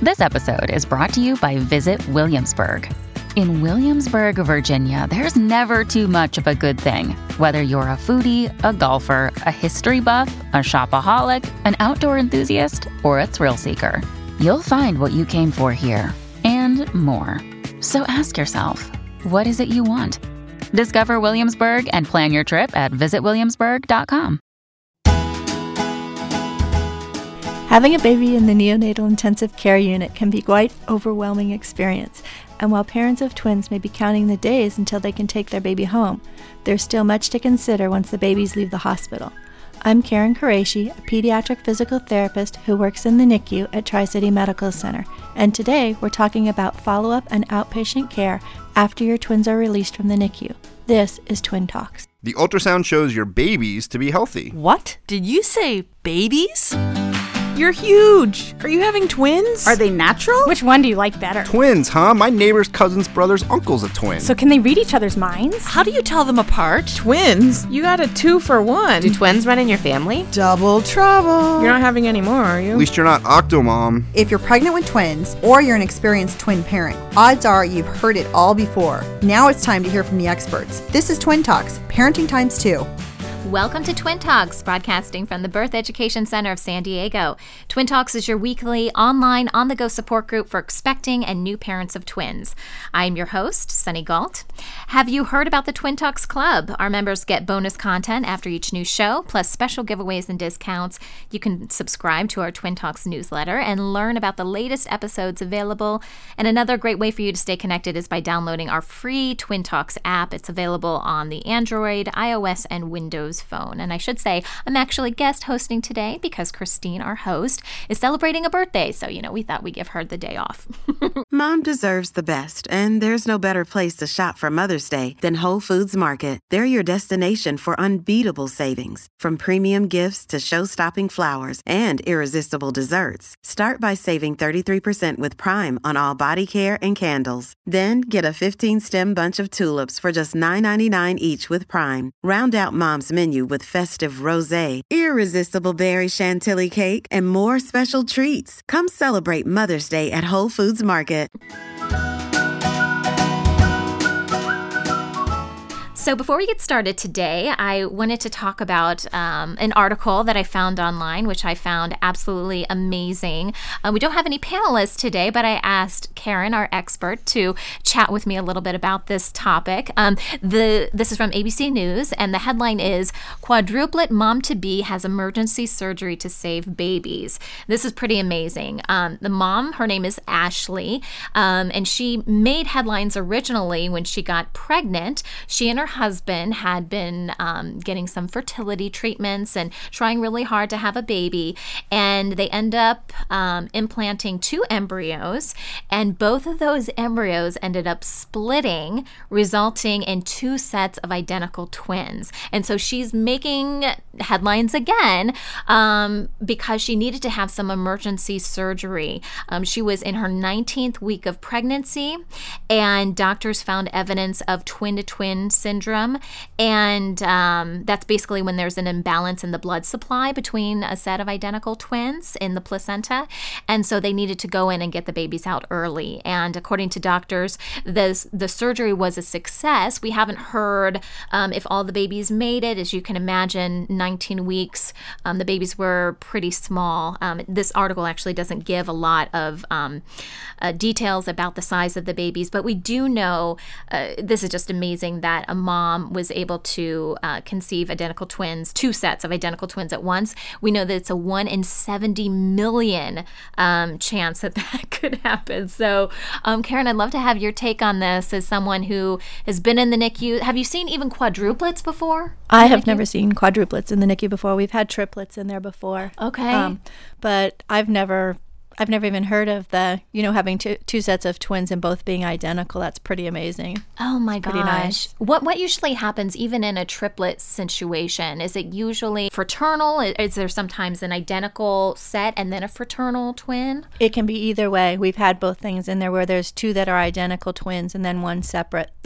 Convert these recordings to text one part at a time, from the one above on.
This episode is brought to you by Visit Williamsburg. In Williamsburg, Virginia, there's never too much of a good thing. Whether you're a foodie, a golfer, a history buff, a shopaholic, an outdoor enthusiast, or a thrill seeker, you'll find what you came for here and more. So ask yourself, what is it you want? Discover Williamsburg and plan your trip at visitwilliamsburg.com. Having a baby in the neonatal intensive care unit can be quite an overwhelming experience, and while parents of twins may be counting the days until they can take their baby home, there's still much to consider once the babies leave the hospital. I'm Karen Qureshi, a pediatric physical therapist who works in the NICU at Tri-City Medical Center, and today we're talking about follow-up and outpatient care after your twins are released from the NICU. This is Twin Talks. The ultrasound shows your babies to be healthy. What? Did you say babies? You're huge. Are you having twins? Are they natural? Which one do you like better? Twins, huh? My neighbor's cousin's brother's uncle's a twin. So can they read each other's minds? How do you tell them apart? Twins? You got a 2-for-1. Do twins run in your family? Double trouble. You're not having any more, are you? At least you're not Octomom. If you're pregnant with twins or you're an experienced twin parent, odds are you've heard it all before. Now it's time to hear from the experts. This is Twin Talks, Parenting Times 2. Welcome to Twin Talks, broadcasting from the Birth Education Center of San Diego. Twin Talks is your weekly online on-the-go support group for expecting and new parents of twins. I'm your host, Sunny Galt. Have you heard about the Twin Talks Club? Our members get bonus content after each new show, plus special giveaways and discounts. You can subscribe to our Twin Talks newsletter and learn about the latest episodes available. And another great way for you to stay connected is by downloading our free Twin Talks app. It's available on the Android, iOS, and Windows phone. And I should say, I'm actually guest hosting today because Christine, our host, is celebrating a birthday. So, we thought we'd give her the day off. Mom deserves the best, and there's no better place to shop for Mother's Day than Whole Foods Market. They're your destination for unbeatable savings, from premium gifts to show-stopping flowers and irresistible desserts. Start by saving 33% with Prime on all body care and candles. Then get a 15-stem bunch of tulips for just $9.99 each with Prime. Round out Mom's menu with festive rosé, irresistible berry chantilly cake, and more special treats. Come celebrate Mother's Day at Whole Foods Market. So before we get started today, I wanted to talk about an article that I found online, which I found absolutely amazing. We don't have any panelists today, but I asked Karen, our expert, to chat with me a little bit about this topic. This is from ABC News, and the headline is, "Quadruplet Mom-to-Be Has Emergency Surgery to Save Babies." This is pretty amazing. The mom, her name is Ashley, and she made headlines originally when she got pregnant. She and her husband had been getting some fertility treatments and trying really hard to have a baby, and they end up implanting 2 embryos, and both of those embryos ended up splitting, resulting in 2 sets of identical twins. And so she's making headlines again because she needed to have some emergency surgery. She was in her 19th week of pregnancy, and doctors found evidence of twin-to-twin syndrome. And that's basically when there's an imbalance in the blood supply between a set of identical twins in the placenta. And so they needed to go in and get the babies out early. And according to doctors, the surgery was a success. We haven't heard if all the babies made it. As you can imagine, 19 weeks, the babies were pretty small. This article actually doesn't give a lot of details about the size of the babies, but we do know, this is just amazing, that a mom was able to conceive identical twins, 2 sets of identical twins at once. We know that it's a 1 in 70 million chance that could happen. So, Karen, I'd love to have your take on this as someone who has been in the NICU. Have you seen even quadruplets before? I have never seen quadruplets in the NICU before. We've had triplets in there before. Okay. But I've never even heard of having two sets of twins and both being identical. That's pretty amazing. Oh my gosh. Pretty nice. What usually happens even in a triplet situation? Is it usually fraternal? Is there sometimes an identical set and then a fraternal twin? It can be either way. We've had both things in there where there's 2 that are identical twins and then 1 separate that's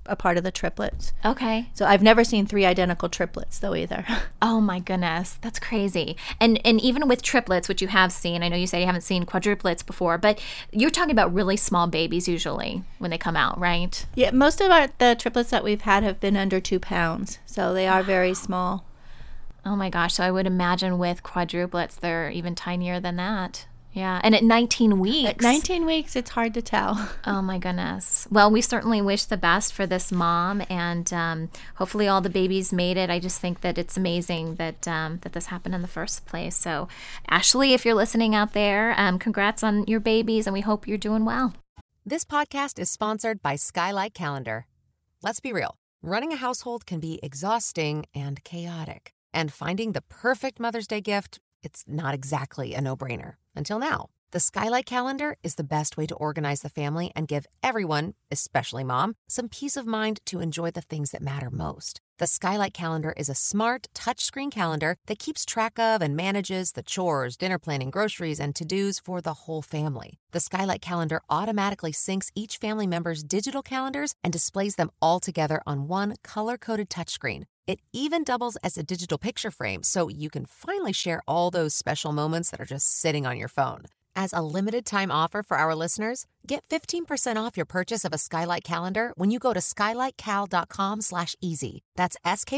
a part of the triplets. Okay. So I've never seen 3 identical triplets, though, either. Oh, my goodness. That's crazy. And even with triplets, which you have seen, I know you say you haven't seen quadruplets before, but you're talking about really small babies usually when they come out, right? Yeah, most of the triplets that we've had have been under 2 pounds, so they are very small. Oh, my gosh. So I would imagine with quadruplets, they're even tinier than that. Yeah, and at 19 weeks. At 19 weeks, it's hard to tell. Oh, my goodness. Well, we certainly wish the best for this mom, and hopefully all the babies made it. I just think that it's amazing that that this happened in the first place. So, Ashley, if you're listening out there, congrats on your babies, and we hope you're doing well. This podcast is sponsored by Skylight Calendar. Let's be real. Running a household can be exhausting and chaotic. And finding the perfect Mother's Day gift, it's not exactly a no-brainer. Until now. The Skylight Calendar is the best way to organize the family and give everyone, especially mom, some peace of mind to enjoy the things that matter most. The Skylight Calendar is a smart, touchscreen calendar that keeps track of and manages the chores, dinner planning, groceries, and to-dos for the whole family. The Skylight Calendar automatically syncs each family member's digital calendars and displays them all together on one color-coded touchscreen. It even doubles as a digital picture frame, so you can finally share all those special moments that are just sitting on your phone. As a limited-time offer for our listeners, get 15% off your purchase of a Skylight Calendar when you go to skylightcal.com/easy. That's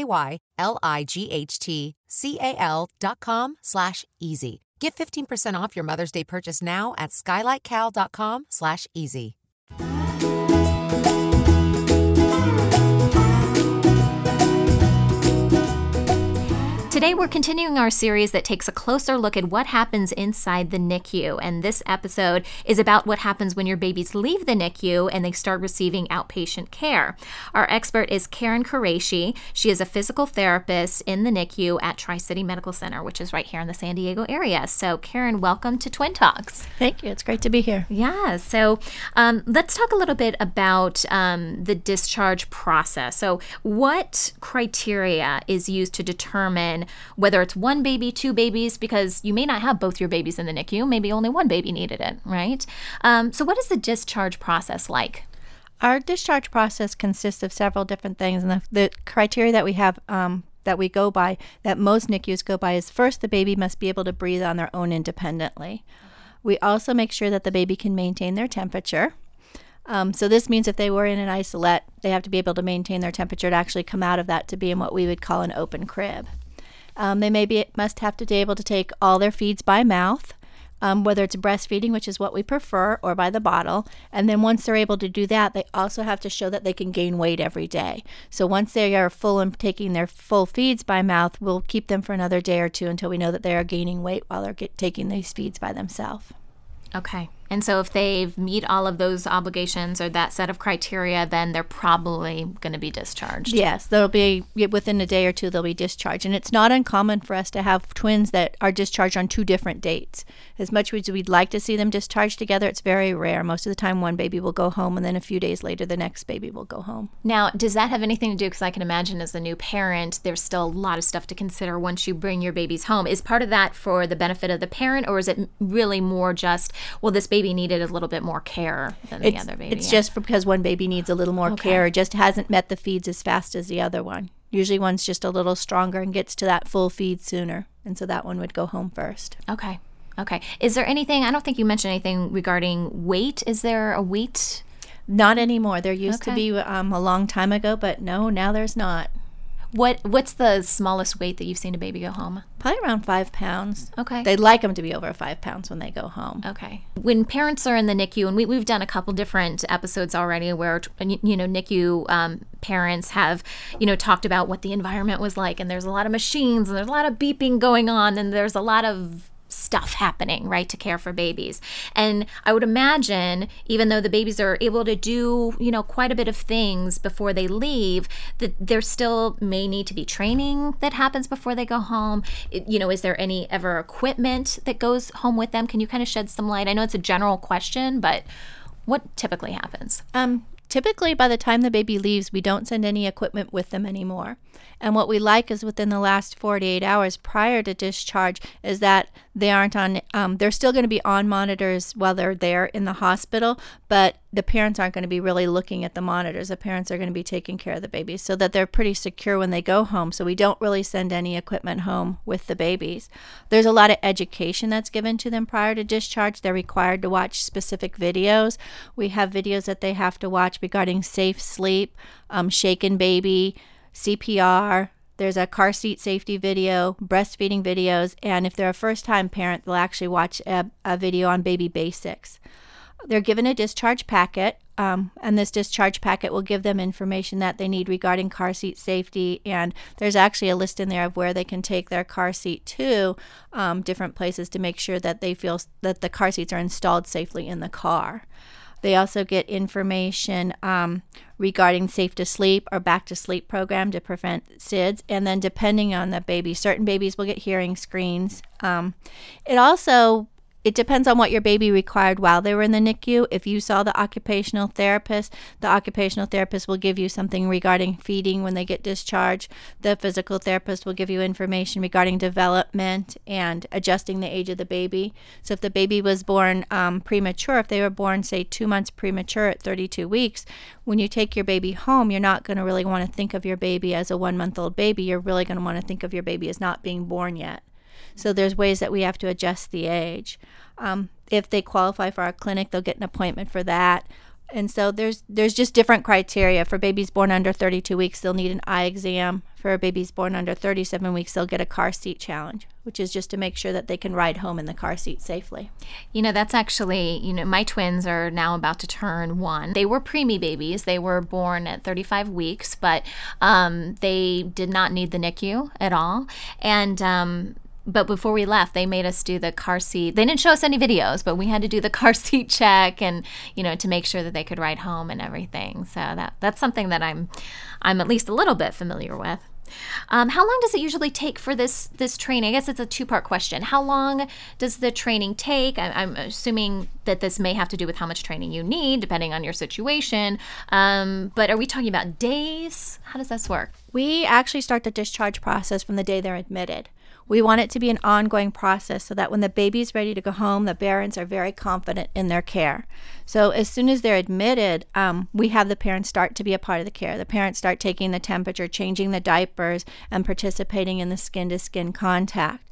SKYLIGHTCAL.com/easy. Get 15% off your Mother's Day purchase now at skylightcal.com/easy. Today, we're continuing our series that takes a closer look at what happens inside the NICU. And this episode is about what happens when your babies leave the NICU and they start receiving outpatient care. Our expert is Karen Qureshi. She is a physical therapist in the NICU at Tri-City Medical Center, which is right here in the San Diego area. So, Karen, welcome to Twin Talks. Thank you. It's great to be here. Yeah. So, let's talk a little bit about the discharge process. So, what criteria is used to determine whether it's 1 baby, 2 babies, because you may not have both your babies in the NICU, maybe only 1 baby needed it, right? So what is the discharge process like? Our discharge process consists of several different things, and the criteria that we have that we go by, that most NICUs go by, is first, the baby must be able to breathe on their own independently. We also make sure that the baby can maintain their temperature. So this means if they were in an isolette, they have to be able to maintain their temperature to actually come out of that to be in what we would call an open crib. They must have to be able to take all their feeds by mouth, whether it's breastfeeding, which is what we prefer, or by the bottle. And then once they're able to do that, they also have to show that they can gain weight every day. So once they are full and taking their full feeds by mouth, we'll keep them for another day or 2 until we know that they are gaining weight while they're taking these feeds by themselves. Okay. And so if they meet all of those obligations or that set of criteria, then they're probably going to be discharged. Yes, they'll be within a day or 2. They'll be discharged, and it's not uncommon for us to have twins that are discharged on 2 different dates. As much as we'd like to see them discharged together, it's very rare. Most of the time, one baby will go home, and then a few days later, the next baby will go home. Now, does that have anything to do? Because I can imagine as a new parent, there's still a lot of stuff to consider once you bring your babies home. Is part of that for the benefit of the parent, or is it really more just, well, this baby needed a little bit more care than the other baby? It's just because one baby needs a little more care, just hasn't met the feeds as fast as the other one. Usually one's just a little stronger and gets to that full feed sooner, and so that one would go home first. Okay. Is there anything, I don't think you mentioned anything regarding weight. Is there a weight? Not anymore. There used to be a long time ago, but no, now there's not. What's the smallest weight that you've seen a baby go home? Probably around 5 pounds. Okay. They'd like them to be over 5 pounds when they go home. Okay. When parents are in the NICU, and we've done a couple different episodes already where, NICU parents have, talked about what the environment was like, and there's a lot of machines, and there's a lot of beeping going on, and there's a lot of stuff happening, right, to care for babies. And I would imagine, even though the babies are able to do, quite a bit of things before they leave, that there still may need to be training that happens before they go home. Is there any ever equipment that goes home with them? Can you kind of shed some light? I know it's a general question, but what typically happens? Typically, by the time the baby leaves, we don't send any equipment with them anymore. And what we like is within the last 48 hours prior to discharge is that They aren't on, they're still going to be on monitors while they're there in the hospital, but the parents aren't going to be really looking at the monitors. The parents are going to be taking care of the babies so that they're pretty secure when they go home. So we don't really send any equipment home with the babies. There's a lot of education that's given to them prior to discharge. They're required to watch specific videos. We have videos that they have to watch regarding safe sleep, shaken baby, CPR. There's a car seat safety video, breastfeeding videos, and if they're a first-time parent, they'll actually watch a video on baby basics. They're given a discharge packet, and this discharge packet will give them information that they need regarding car seat safety, and there's actually a list in there of where they can take their car seat to, different places to make sure that they feel that the car seats are installed safely in the car. They also get information regarding Safe to Sleep or Back to Sleep program to prevent SIDS. And then depending on the baby, certain babies will get hearing screens. It depends on what your baby required while they were in the NICU. If you saw the occupational therapist will give you something regarding feeding when they get discharged. The physical therapist will give you information regarding development and adjusting the age of the baby. So if the baby was born premature, if they were born, say, 2 months premature at 32 weeks, when you take your baby home, you're not going to really want to think of your baby as a 1-month-old baby. You're really going to want to think of your baby as not being born yet. So there's ways that we have to adjust the age. If they qualify for our clinic, they'll get an appointment for that. And so there's just different criteria. For babies born under 32 weeks, they'll need an eye exam. For babies born under 37 weeks, they'll get a car seat challenge, which is just to make sure that they can ride home in the car seat safely. That's actually, my twins are now about to turn 1. They were preemie babies. They were born at 35 weeks, but they did not need the NICU at all. And but before we left, they made us do the car seat. They didn't show us any videos, but we had to do the car seat check and, to make sure that they could ride home and everything. So that's something that I'm at least a little bit familiar with. How long does it usually take for this training? I guess it's a 2-part question. How long does the training take? I'm assuming that this may have to do with how much training you need, depending on your situation. But are we talking about days? How does this work? We actually start the discharge process from the day they're admitted. We want it to be an ongoing process so that when the baby's ready to go home, the parents are very confident in their care. So as soon as they're admitted, we have the parents start to be a part of the care. The parents start taking the temperature, changing the diapers, and participating in the skin-to-skin contact.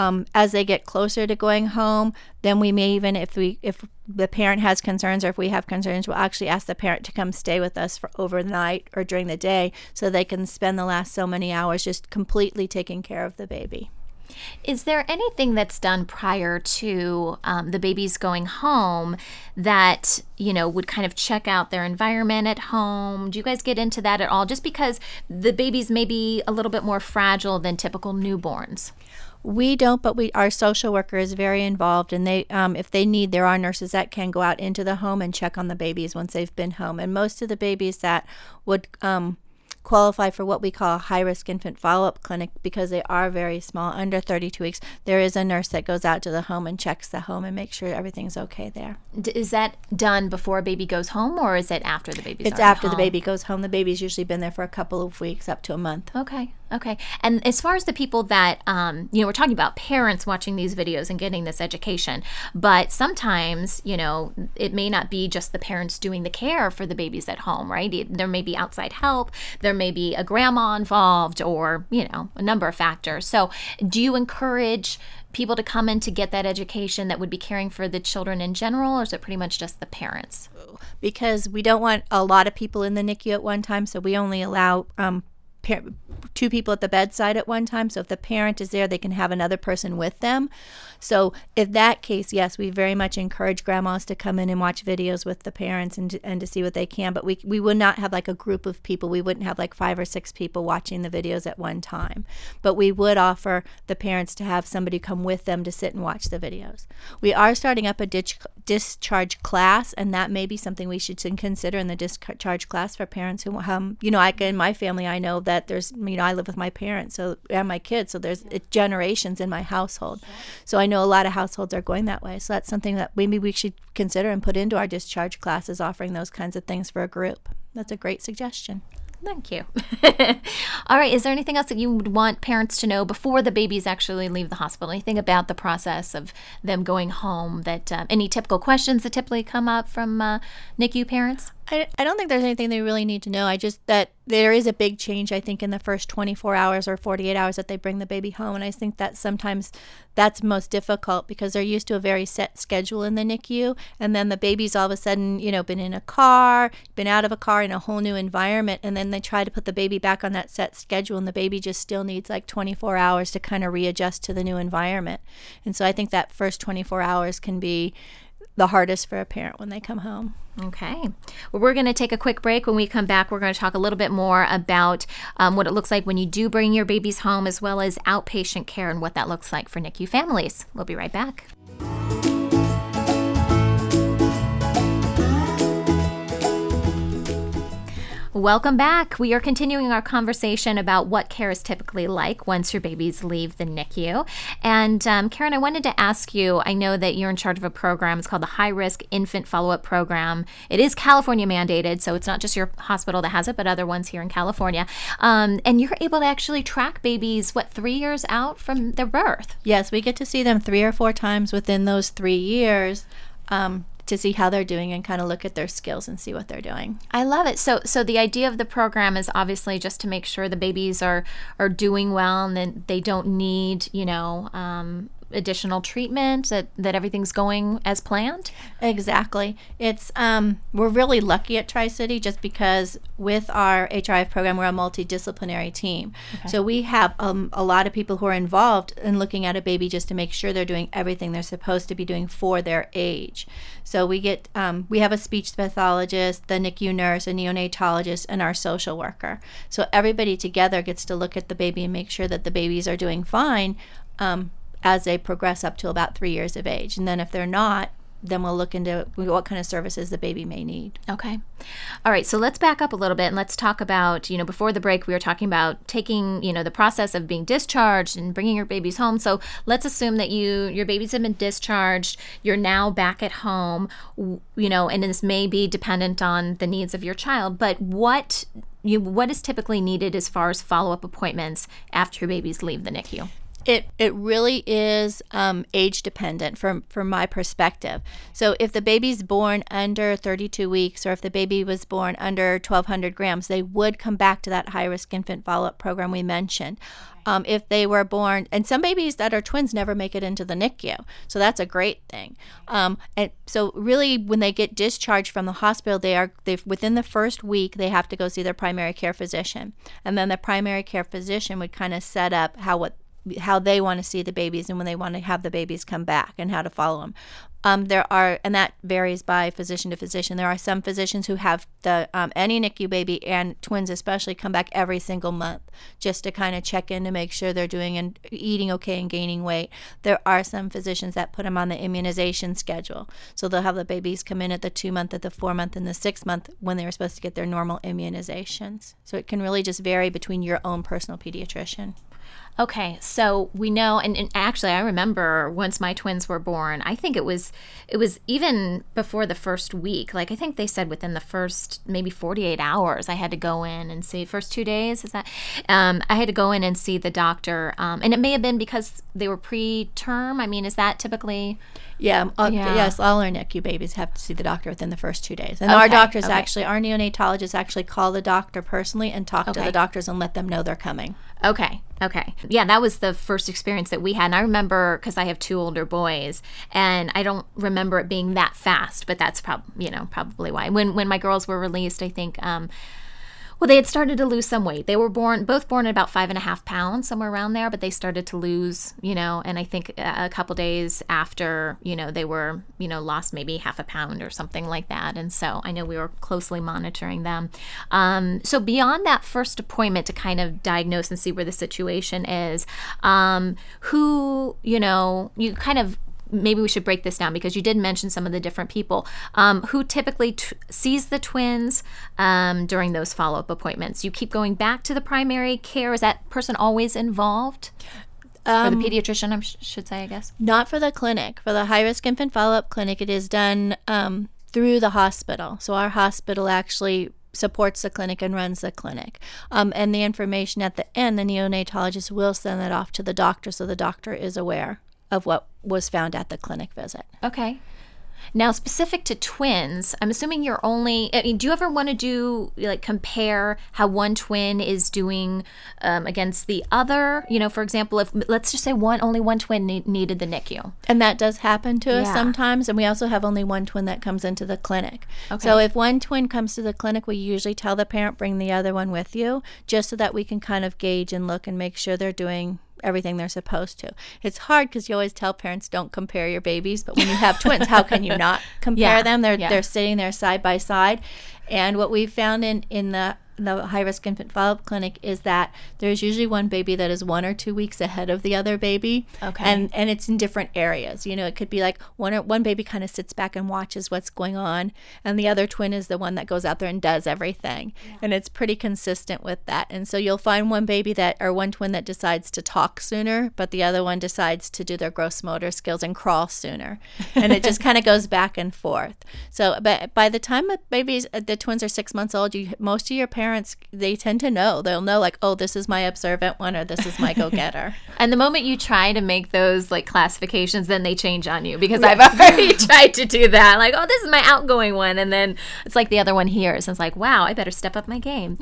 As they get closer to going home, then we may even, if the parent has concerns or if we have concerns, we'll actually ask the parent to come stay with us for overnight or during the day so they can spend the last so many hours just completely taking care of the baby. Is there anything that's done prior to the babies going home that, would kind of check out their environment at home? Do you guys get into that at all? Just because the babies may be a little bit more fragile than typical newborns. We don't, but our social worker is very involved, and they, if they need, there are nurses that can go out into the home and check on the babies once they've been home. And most of the babies that would qualify for what we call a high-risk infant follow-up clinic, because they are very small, under 32 weeks, there is a nurse that goes out to the home and checks the home and makes sure everything's okay there. Is that done before a baby goes home, or is it after the baby's It's after home? The baby goes home. The baby's usually been there for a couple of weeks, up to a month. Okay. And as far as the people that, we're talking about parents watching these videos and getting this education, but sometimes, it may not be just the parents doing the care for the babies at home, right? There may be outside help. There may be a grandma involved or, a number of factors. So do you encourage people to come in to get that education that would be caring for the children in general, or is it pretty much just the parents? Because we don't want a lot of people in the NICU at one time, so we only allow 2 people at the bedside at one time. So if the parent is there, they can have another person with them. So in that case, yes, we very much encourage grandmas to come in and watch videos with the parents and to see what they can. But we would not have like a group of people. We wouldn't have like 5 or 6 people watching the videos at one time. But we would offer the parents to have somebody come with them to sit and watch the videos. We are starting up a discharge class, and that may be something we should consider in the discharge class for parents who, in my family, I know that there's, I live with my parents and my kids, so there's generations in my household. So I know a lot of households are going that way. So that's something that maybe we should consider and put into our discharge classes, offering those kinds of things for a group. That's a great suggestion. Thank you. All right. Is there anything else that you would want parents to know before the babies actually leave the hospital? Anything about the process of them going home that any typical questions that typically come up from NICU parents? I don't think there's anything they really need to know. I just that there is a big change, I think, in the first 24 hours or 48 hours that they bring the baby home. And I think that sometimes that's most difficult because they're used to a very set schedule in the NICU. And then the baby's all of a sudden, been in a car, been out of a car in a whole new environment. And then they try to put the baby back on that set schedule. And the baby just still needs like 24 hours to kind of readjust to the new environment. And so I think that first 24 hours can be the hardest for a parent when they come home. Okay. Well, we're going to take a quick break. When we come back, we're going to talk a little bit more about what it looks like when you do bring your babies home, as well as outpatient care and what that looks like for NICU families. We'll be right back. Welcome back. We are continuing our conversation about what care is typically like once your babies leave the NICU. And Karen, I wanted to ask you, I know that you're in charge of a program. It's called the High Risk Infant Follow-Up Program. It is California mandated, so it's not just your hospital that has it, but other ones here in California. And you're able to actually track babies, 3 years out from their birth? Yes, we get to see them 3 or 4 times within those 3 years. To see how they're doing and kind of look at their skills and see what they're doing. I love it. So the idea of the program is obviously just to make sure the babies are doing well and that they don't need, additional treatment, that everything's going as planned? Exactly. It's we're really lucky at Tri-City just because with our HRIF program, we're a multidisciplinary team. Okay. So we have a lot of people who are involved in looking at a baby just to make sure they're doing everything they're supposed to be doing for their age. So we get we have a speech pathologist, the NICU nurse, a neonatologist, and our social worker. So everybody together gets to look at the baby and make sure that the babies are doing fine as they progress up to about 3 years of age. And then if they're not, then we'll look into what kind of services the baby may need. Okay. All right. So let's back up a little bit and let's talk about, before the break, we were talking about taking, the process of being discharged and bringing your babies home. So let's assume that your babies have been discharged. You're now back at home, and this may be dependent on the needs of your child. But what is typically needed as far as follow-up appointments after your babies leave the NICU? It really is age dependent from my perspective. So if the baby's born under 32 weeks or if the baby was born under 1,200 grams, they would come back to that high-risk infant follow-up program we mentioned. If they were born, and some babies that are twins never make it into the NICU, so that's a great thing. And so really when they get discharged from the hospital, they within the first week, they have to go see their primary care physician. And then the primary care physician would kind of set up how they want to see the babies and when they want to have the babies come back and how to follow them. And that varies by physician to physician. There are some physicians who have any NICU baby and twins especially come back every single month just to kind of check in to make sure they're doing and eating okay and gaining weight. There are some physicians that put them on the immunization schedule. So they'll have the babies come in at the 2-month, at the 4-month, and the 6-month when they were supposed to get their normal immunizations. So it can really just vary between your own personal pediatrician. Okay, so we know, and actually I remember once my twins were born, I think it was even before the first week. Like I think they said within the first maybe 48 hours I had to go in and see, first 2 days, is that? I had to go in and see the doctor, and it may have been because they were preterm. I mean, is that typically... Yeah. Yes, all our NICU babies have to see the doctor within the first 2 days. And our doctors our neonatologists actually call the doctor personally and talk to the doctors and let them know they're coming. Okay. Yeah, that was the first experience that we had. And I remember, because I have 2 older boys, and I don't remember it being that fast, but that's probably why. When my girls were released, I think... they had started to lose some weight. They were both born at about 5.5 pounds, somewhere around there, but they started to lose, and I think a couple days after, they were, lost maybe half a pound or something like that. And so I know we were closely monitoring them. So beyond that first appointment to kind of diagnose and see where the situation is, you kind of, maybe we should break this down because you did mention some of the different people who typically sees the twins during those follow-up appointments. You keep going back to the primary care. Is that person always involved? For the pediatrician, I should say, I guess. Not for the clinic. For the high-risk infant follow-up clinic, it is done through the hospital. So our hospital actually supports the clinic and runs the clinic. And the information at the end, the neonatologist will send that off to the doctor so the doctor is aware of what was found at the clinic visit. Okay. Now, specific to twins, I'm assuming do you ever want to do, like, compare how one twin is doing against the other? For example, if, let's just say only one twin needed the NICU. And that does happen to us sometimes. And we also have only one twin that comes into the clinic. Okay. So if one twin comes to the clinic, we usually tell the parent, bring the other one with you, just so that we can kind of gauge and look and make sure they're doing everything they're supposed to. It's hard because you always tell parents don't compare your babies, but when you have twins, how can you not compare them? They're sitting there side by side. And what we found in the high-risk infant follow-up clinic is that there's usually one baby that is 1 or 2 weeks ahead of the other baby. Okay. And it's in different areas. It could be like one baby kind of sits back and watches what's going on, and the other twin is the one that goes out there and does everything. Yeah. And it's pretty consistent with that. And so you'll find one twin that decides to talk sooner, but the other one decides to do their gross motor skills and crawl sooner. And it just kind of goes back and forth. So but by the time the twins are 6 months old, most of your parents, they tend to know. They'll know, like, oh, this is my observant one or this is my go-getter. And the moment you try to make those, like, classifications, then they change on you, because I've already tried to do that. Like, oh, this is my outgoing one. And then it's like the other one hears. And it's like, wow, I better step up my game.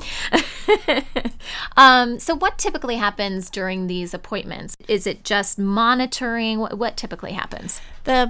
So what typically happens during these appointments? Is it just monitoring? What typically happens?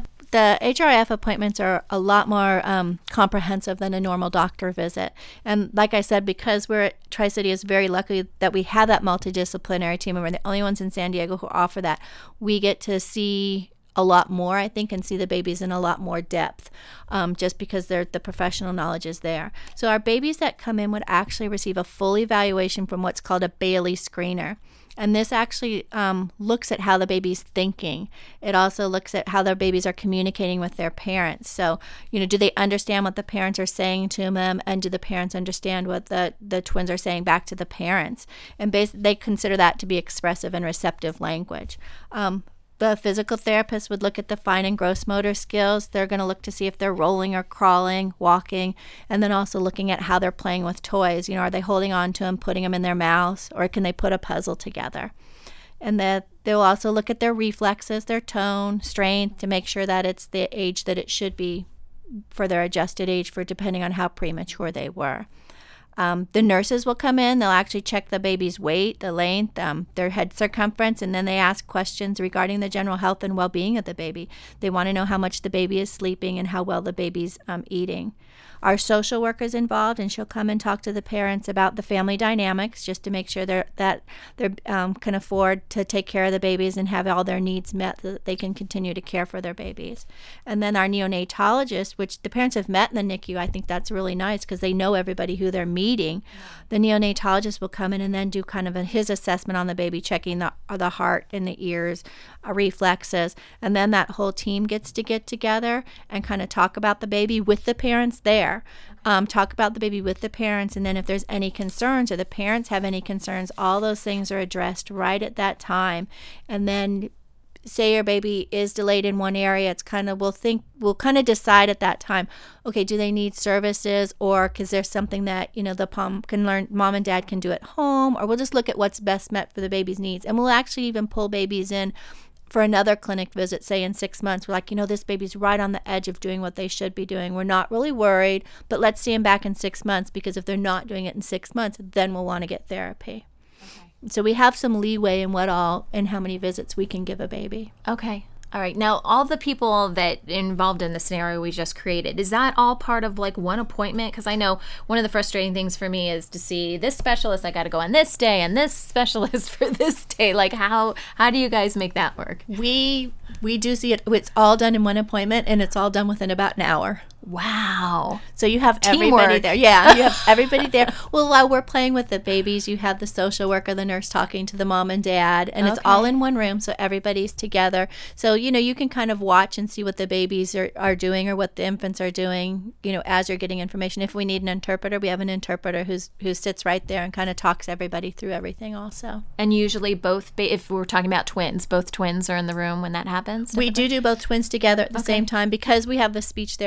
The HRIF appointments are a lot more comprehensive than a normal doctor visit. And like I said, because we're at Tri-City is very lucky that we have that multidisciplinary team, and we're the only ones in San Diego who offer that. We get to see a lot more, I think, and see the babies in a lot more depth, just because the professional knowledge is there. So our babies that come in would actually receive a full evaluation from what's called a Bailey screener. And this actually looks at how the baby's thinking. It also looks at how their babies are communicating with their parents. So, do they understand what the parents are saying to them? And do the parents understand what the twins are saying back to the parents? And they consider that to be expressive and receptive language. The physical therapist would look at the fine and gross motor skills. They're going to look to see if they're rolling or crawling, walking, and then also looking at how they're playing with toys. Are they holding on to them, putting them in their mouths, or can they put a puzzle together? And they'll also look at their reflexes, their tone, strength, to make sure that it's the age that it should be for their adjusted age, for depending on how premature they were. The nurses will come in. They'll actually check the baby's weight, the length, their head circumference, and then they ask questions regarding the general health and well-being of the baby. They want to know how much the baby is sleeping and how well the baby's eating. Our social worker is involved, and she'll come and talk to the parents about the family dynamics, just to make sure that they can afford to take care of the babies and have all their needs met, so that they can continue to care for their babies. And then our neonatologist, which the parents have met in the NICU, I think that's really nice because they know everybody who they're meeting. The neonatologist will come in and then do kind of his assessment on the baby, checking the heart and the ears, reflexes, and then that whole team gets to get together and kind of talk about the baby with the parents there. Talk about the baby with the parents, and then if there's any concerns or the parents have any concerns, all those things are addressed right at that time. And then say your baby is delayed in one area, it's kind of we'll kind of decide at that time, okay, do they need services, or is there something that mom and dad can do at home, or we'll just look at what's best met for the baby's needs. And we'll actually even pull babies in for another clinic visit, say in 6 months. We're like, this baby's right on the edge of doing what they should be doing. We're not really worried, but let's see them back in 6 months, because if they're not doing it in 6 months, then we'll want to get therapy. Okay. So we have some leeway in how many visits we can give a baby. Okay. All right. Now, all the people that involved in the scenario we just created, is that all part of like one appointment? Because I know one of the frustrating things for me is to see this specialist, I got to go on this day, and this specialist for this day. Like, how do you guys make that work? We do see it. It's all done in one appointment, and it's all done within about an hour. Wow. So you have everybody there. Yeah, you have everybody there. Well, while we're playing with the babies, you have the social worker, the nurse talking to the mom and dad, and it's all in one room, so everybody's together. So, you can kind of watch and see what the babies are doing or what the infants are doing, as you're getting information. If we need an interpreter, we have an interpreter who sits right there and kind of talks everybody through everything also. And usually if we're talking about twins, both twins are in the room when that happens? We do both twins together at the same time, because we have a speech therapist and a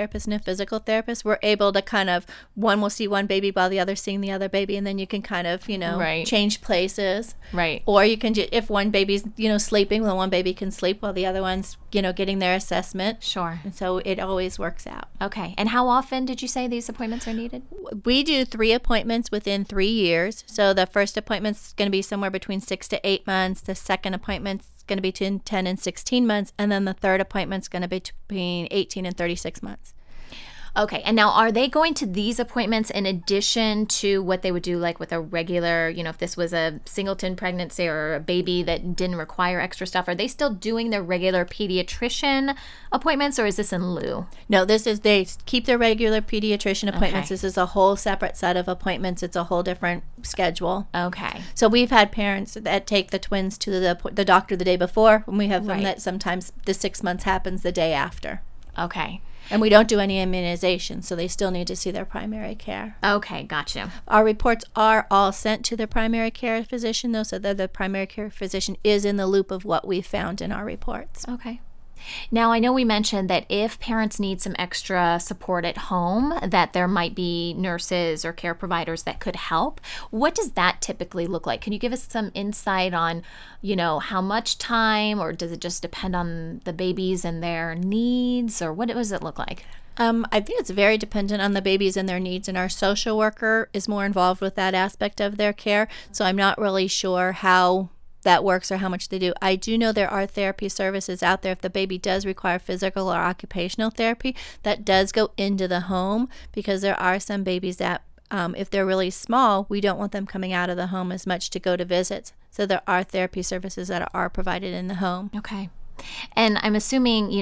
physical therapist, we're able to kind of, one will see one baby while the other's seeing the other baby, and then you can kind of, change places. Right. Or you can, if one baby's, sleeping, well, one baby can sleep while the other one's, getting their assessment. Sure. And so it always works out. Okay. And how often did you say these appointments are needed? We do 3 appointments within 3 years. So the first appointment's going to be somewhere between 6 to 8 months. The second appointment's going to be between 10 and 16 months. And then the third appointment's going to be between 18 and 36 months. Okay. And now, are they going to these appointments in addition to what they would do like with a regular, if this was a singleton pregnancy or a baby that didn't require extra stuff, are they still doing their regular pediatrician appointments, or is this in lieu? No, they keep their regular pediatrician appointments. Okay. This is a whole separate set of appointments. It's a whole different schedule. Okay. So we've had parents that take the twins to the doctor the day before, and we have them that sometimes the 6 months happens the day after. Okay. And we don't do any immunization, so they still need to see their primary care. Okay, gotcha. Our reports are all sent to the primary care physician, though, so that the primary care physician is in the loop of what we found in our reports. Okay. Now, I know we mentioned that if parents need some extra support at home, that there might be nurses or care providers that could help. What does that typically look like? Can you give us some insight on, how much time, or does it just depend on the babies and their needs, or what does it look like? I think it's very dependent on the babies and their needs, and our social worker is more involved with that aspect of their care, so I'm not really sure how that works or how much they do. I do know there are therapy services out there if the baby does require physical or occupational therapy that does go into the home, because there are some babies that if they're really small, we don't want them coming out of the home as much to go to visits. So there are therapy services that are provided in the home. Okay. And I'm assuming,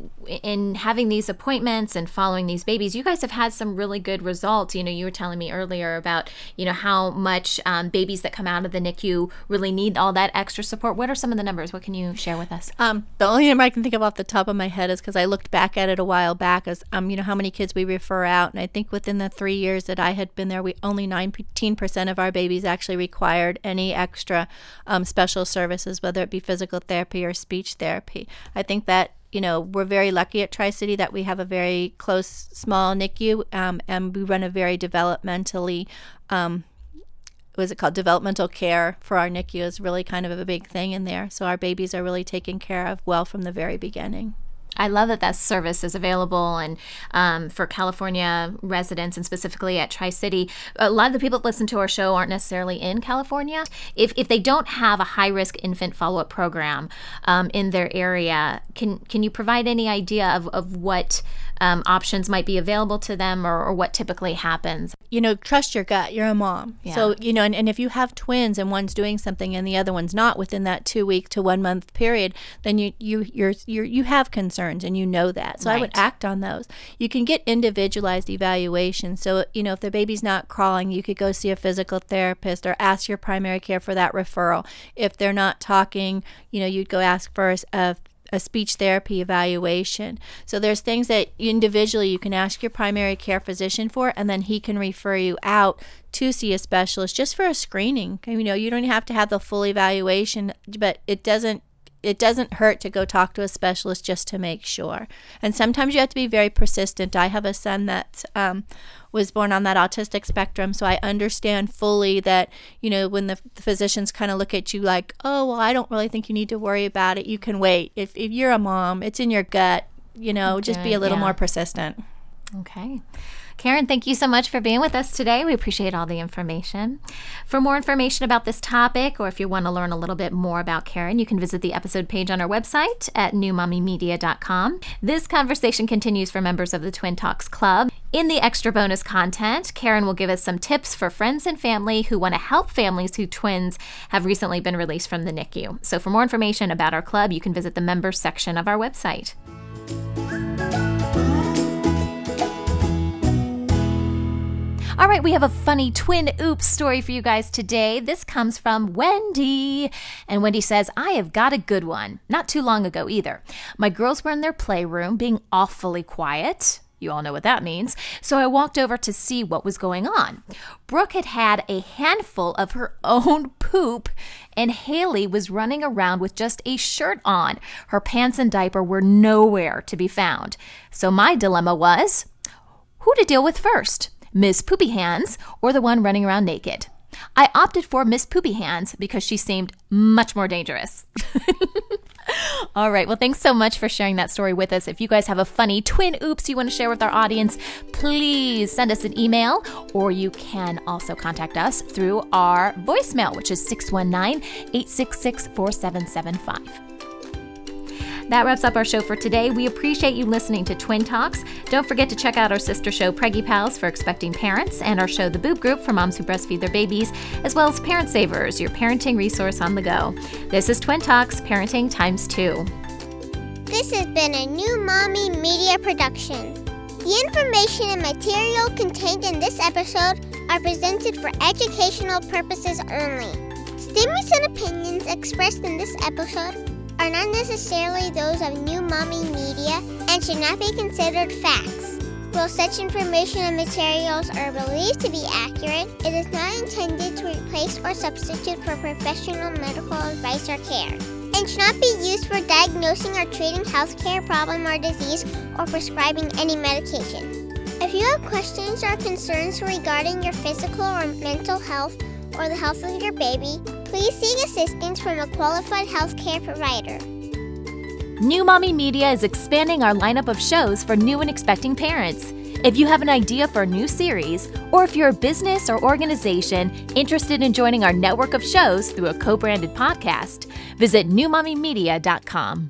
in having these appointments and following these babies, you guys have had some really good results. You were telling me earlier about, how much babies that come out of the NICU really need all that extra support. What are some of the numbers? What can you share with us? The only number I can think of off the top of my head is because I looked back at it a while back as, how many kids we refer out. And I think within the 3 years that I had been there, we only 19% of our babies actually required any extra special services, whether it be physical therapy or speech therapy. I think that, we're very lucky at Tri-City that we have a very close, small NICU, and we run a very developmentally, developmental care for our NICU is really kind of a big thing in there. So our babies are really taken care of well from the very beginning. I love that service is available, and for California residents, and specifically at Tri-City. A lot of the people that listen to our show aren't necessarily in California. If they don't have a high-risk infant follow-up program in their area, can you provide any idea of what options might be available to them, or what typically happens? Trust your gut. You're a mom. Yeah. So, and if you have twins and one's doing something and the other one's not within that 2-week to 1 month period, then you have concerns, and that. So right. I would act on those. You can get individualized evaluation. So, if the baby's not crawling, you could go see a physical therapist or ask your primary care for that referral. If they're not talking, you'd go ask for a speech therapy evaluation. So there's things that individually you can ask your primary care physician for, and then he can refer you out to see a specialist just for a screening. You don't have to have the full evaluation, but it doesn't hurt to go talk to a specialist just to make sure. And sometimes you have to be very persistent. I have a son that was born on that autistic spectrum, so I understand fully that, when the physicians kind of look at you like, oh, well, I don't really think you need to worry about it. You can wait. If you're a mom, it's in your gut, just be a little more persistent. Okay. Karen, thank you so much for being with us today. We appreciate all the information. For more information about this topic, or if you want to learn a little bit more about Karen, you can visit the episode page on our website at newmommymedia.com. This conversation continues for members of the Twin Talks Club. In the extra bonus content, Karen will give us some tips for friends and family who want to help families whose twins have recently been released from the NICU. So for more information about our club, you can visit the members section of our website. All right, we have a funny twin oops story for you guys today. This comes from Wendy. And Wendy says, I have got a good one. Not too long ago either. My girls were in their playroom being awfully quiet. You all know what that means. So I walked over to see what was going on. Brooke had had a handful of her own poop, and Haley was running around with just a shirt on. Her pants and diaper were nowhere to be found. So my dilemma was, who to deal with first, Ms. Poopy Hands or the one running around naked. I opted for Miss Poopy Hands because she seemed much more dangerous. All right. Well, thanks so much for sharing that story with us. If you guys have a funny twin oops you want to share with our audience, please send us an email, or you can also contact us through our voicemail, which is 619-866-4775. That wraps up our show for today. We appreciate you listening to Twin Talks. Don't forget to check out our sister show, Preggy Pals, for expecting parents, and our show, The Boob Group, for moms who breastfeed their babies, as well as Parent Savers, your parenting resource on the go. This is Twin Talks, Parenting ×2. This has been a New Mommy Media production. The information and material contained in this episode are presented for educational purposes only. Statements and opinions expressed in this episode are not necessarily those of New Mommy Media and should not be considered facts. While such information and materials are believed to be accurate, it is not intended to replace or substitute for professional medical advice or care, and should not be used for diagnosing or treating healthcare problem or disease or prescribing any medication. If you have questions or concerns regarding your physical or mental health or the health of your baby, please seek assistance from a qualified healthcare provider. New Mommy Media is expanding our lineup of shows for new and expecting parents. If you have an idea for a new series, or if you're a business or organization interested in joining our network of shows through a co-branded podcast, visit newmommymedia.com.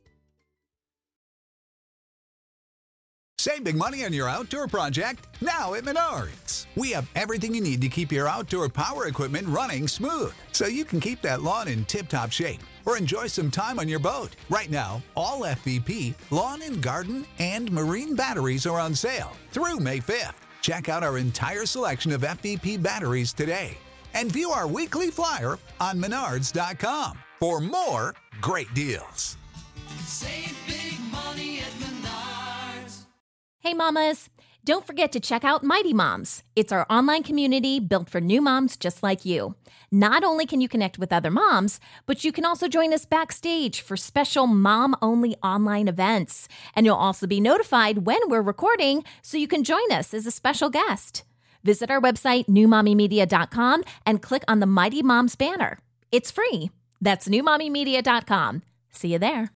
Save big money on your outdoor project now at Menards. We have everything you need to keep your outdoor power equipment running smooth, so you can keep that lawn in tip-top shape or enjoy some time on your boat. Right now, all FVP, lawn and garden, and marine batteries are on sale through May 5th. Check out our entire selection of FVP batteries today and view our weekly flyer on Menards.com for more great deals. Save big money at Menards. Hey mamas, don't forget to check out Mighty Moms. It's our online community built for new moms just like you. Not only can you connect with other moms, but you can also join us backstage for special mom-only online events. And you'll also be notified when we're recording, so you can join us as a special guest. Visit our website, newmommymedia.com, and click on the Mighty Moms banner. It's free. That's newmommymedia.com. See you there.